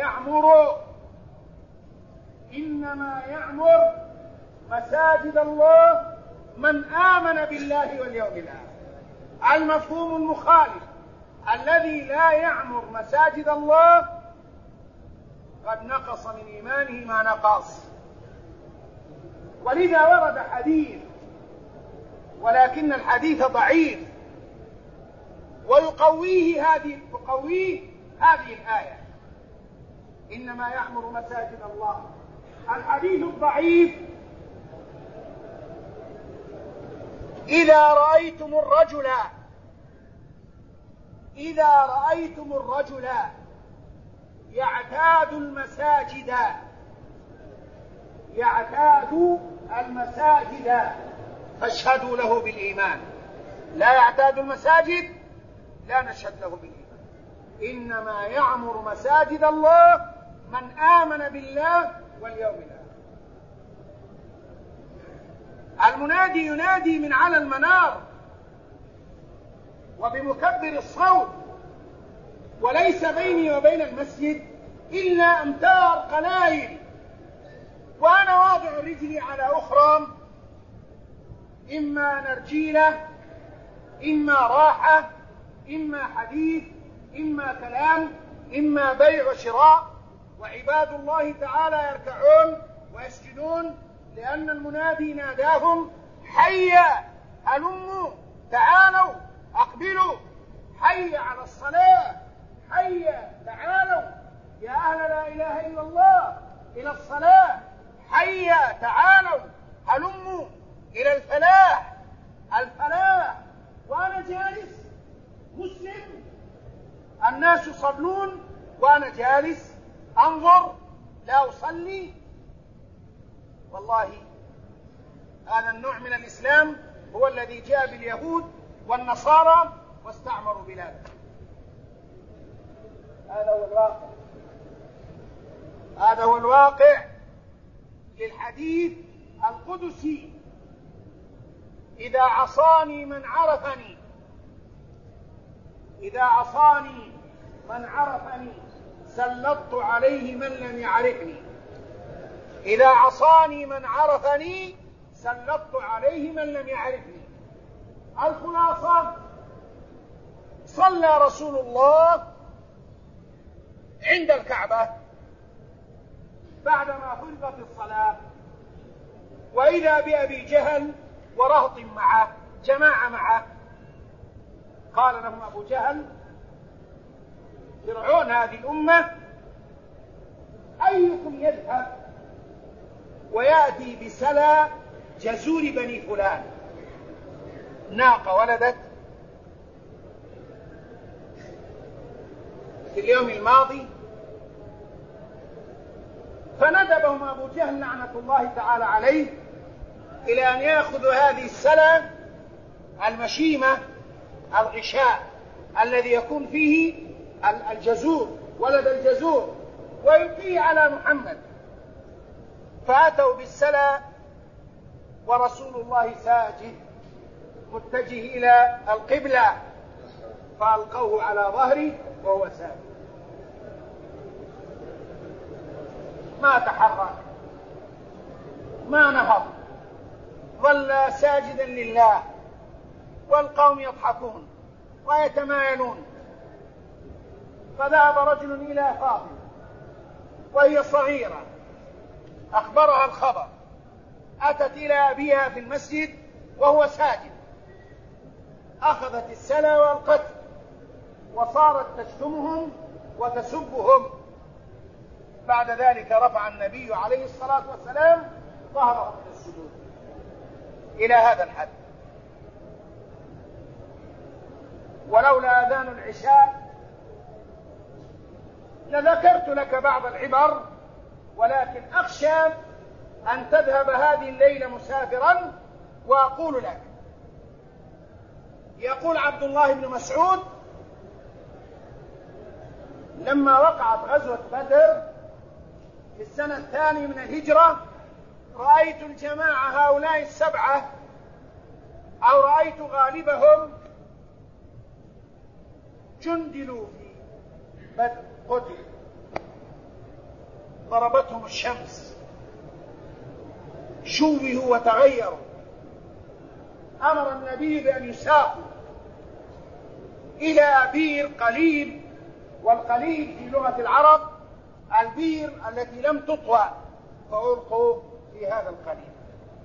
Speaker 2: يعمر مساجد الله من آمن بالله واليوم الآخر. المفهوم المخالف: الذي لا يعمر مساجد الله قد نقص من إيمانه ما نقص. ولذا ورد حديث، ولكن الحديث ضعيف، ويقويه هذه الآية إنما يعمر مساجد الله. الحديث الضعيف: إذا رأيتم الرجل يعتاد المساجد فاشهدوا له بالإيمان. لا يعتاد المساجد لا نشهد له بالإيمان. إنما يعمر مساجد الله من آمن بالله واليوم الآخر. المنادي ينادي من على المنار وبمكبر الصوت، وليس بيني وبين المسجد إلا أمتار قلائل، وأنا واضع رجلي على أخرى، إما نرجيلة، إما راحة، إما حديث، إما كلام، إما بيع وشراء، وعباد الله تعالى يركعون ويسجدون لأن المنادي ناداهم: حيا هلموا تعالوا أقبلوا، حي على الصلاة، حيا تعالوا يا أهل لا إله إلا الله إلى الصلاة، حيا تعالوا هلموا إلى الفلاح، الفلاح. وأنا جالس مسلم، الناس يصلون وأنا جالس أنظر لا أصلي. والله هذا النوع من الإسلام هو الذي جاء باليهود والنصارى واستعمروا بلاده. هذا هو الواقع للحديث القدسي: إذا عصاني من عرفني سلطت عليه من لم يعرفني. إذا عصاني من عرفني سلطت عليه من لم يعرفني. الخلاصة: صلى رسول الله عند الكعبة بعدما فرضت الصلاة، وإذا بأبي جهل ورهط معه، جماعة معه. قال لهم أبو جهل: فرعون هذه الأمة، أيكم يذهب ويأتي بسلى جزور بني فلان؟ ناقة ولدت في اليوم الماضي، فندبهم أبو جهل لعنة الله تعالى عليه إلى أن يأخذوا هذه السلى المشيمة، الغشاء الذي يكون فيه الجزور، ولد الجزور، ويلقيه على محمد. فأتوا بالسلى ورسول الله ساجد متجه إلى القبلة، فألقوه على ظهره وهو ساجد، ما تحرك ما نهض، ظل ساجدا لله، والقوم يضحكون ويتمايلون. فذهب رجل إلى فاطمة وهي صغيرة، أخبرها الخبر، أتت إلى أبيها في المسجد وهو ساجد، أخذت السلى والقتل، وصارت تشتمهم وتسبهم. بعد ذلك رفع النبي عليه الصلاة والسلام ظهره من السجود إلى هذا الحد. ولولا أذان العشاء لذكرت لك بعض العبر، ولكن أخشى أن تذهب هذه الليلة مسافرا. وأقول لك: يقول عبد الله بن مسعود: لما وقعت غزوة بدر في السنة الثانية من الهجرة، رأيت الجماعة هؤلاء السبعة، أو رأيت غالبهم، جندلوا في بدر، قتل، ضربتهم الشمس، شوهوا وتغيروا. أمر النبي بأن يساقوا إلى بير قليل، والقليل في لغة العرب البير التي لم تطوى، فألقوا في هذا القليل.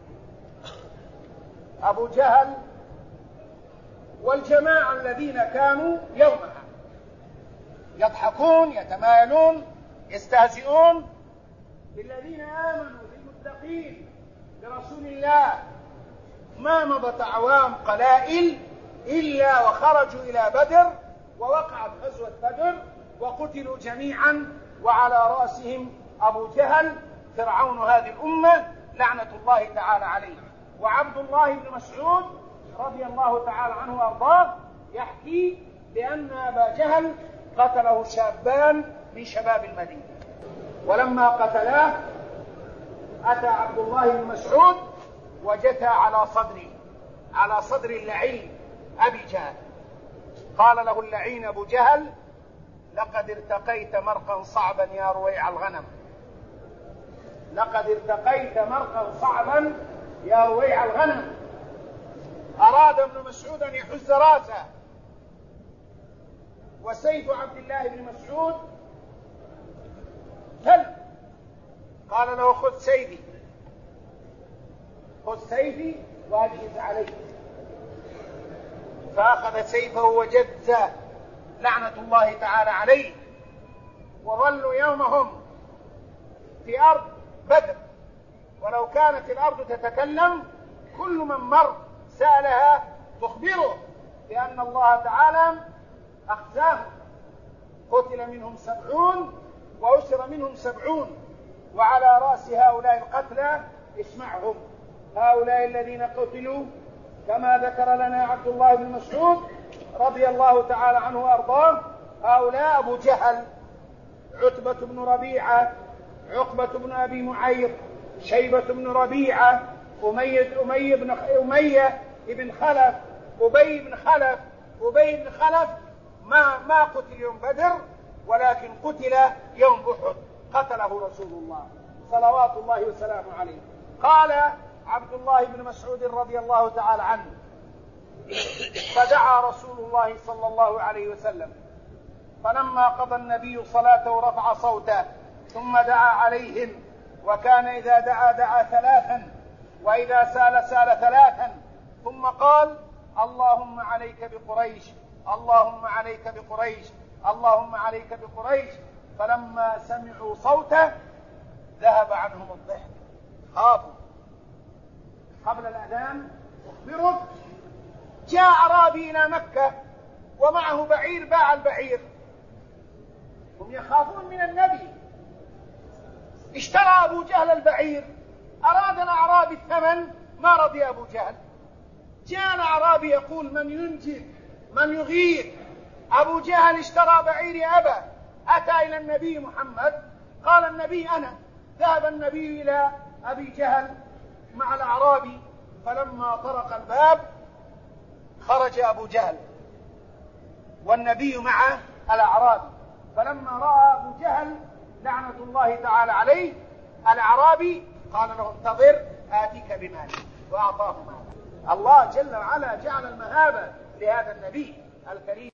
Speaker 2: أبو جهل والجماعة الذين كانوا يومها يضحكون يتمايلون يستهزئون بالذين آمنوا بالمتقين برسول الله. ما مضت أعوام قلائل إلا وخرجوا إلى بدر، ووقعت غزوة بدر وقتلوا جميعا، وعلى رأسهم أبو جهل فرعون هذه الأمة لعنة الله تعالى عليه. وعبد الله بن مسعود رضي الله تعالى عنه وأرضاه يحكي بأن أبا جهل قتله شابان من شباب المدينة، ولما قتلاه أتى عبد الله بن مسعود وجثى على صدر اللعين أبي جهل. قال له اللعين أبو جهل: لقد ارتقيت مرقا صعبا يا رويع الغنم، لقد ارتقيت مرقا صعبا يا رويع الغنم. أراد ابن مسعود أن يحز راسه، وسيف عبد الله بن مسعود تل. قال له: خذ سيفي واجهز عليه. فأخذ سيفه وجز لعنة الله تعالى عليه. وظلوا يومهم في أرض بدر، ولو كانت الأرض تتكلم كل من مر سألها تخبره بأن الله تعالى أخزاهم. قتل منهم 70 وأسر منهم 70، وعلى رأس هؤلاء القتلى اسمعهم: هؤلاء الذين قتلوا كما ذكر لنا عبد الله بن مسعود رضي الله تعالى عنه وأرضاه، هؤلاء أبو جهل، عتبة بن ربيعة، عقبة بن أبي معيط، شيبة بن ربيعة، أمية بن خلف، أبي بن خلف ما قتل يوم بدر، ولكن قتل يوم أحد، قتله رسول الله صلوات الله وسلامه عليه. قال عبد الله بن مسعود رضي الله تعالى عنه: فدعا رسول الله صلى الله عليه وسلم، فلما قضى النبي صلاته رفع صوته ثم دعا عليهم، وكان إذا دعا 3، وإذا سال 3، ثم قال: اللهم عليك بقريش، اللهم عليك بقريش، اللهم عليك بقريش. فلما سمعوا صوته ذهب عنهم الضحك، خافوا. قبل الأذان أخبرك جاء أعرابي إلى مكة ومعه بعير، باع البعير. هم يخافون من النبي. اشترى أبو جهل البعير، أراد الأعرابي الثمن، ما رضي أبو جهل. جاء الأعرابي يقول: من ينجد، من يغير. أبو جهل اشترى بعيري أبا، أتى إلى النبي محمد، قال النبي أنا. ذهب النبي إلى أبي جهل مع الأعرابي، فلما طرق الباب خرج أبو جهل والنبي مع الأعرابي. فلما رأى أبو جهل لعنة الله تعالى عليه الأعرابي، قال له: انتظر آتيك بمال، وأعطاه مال. الله جل وعلا جعل المهابة لهذا النبي الكريم.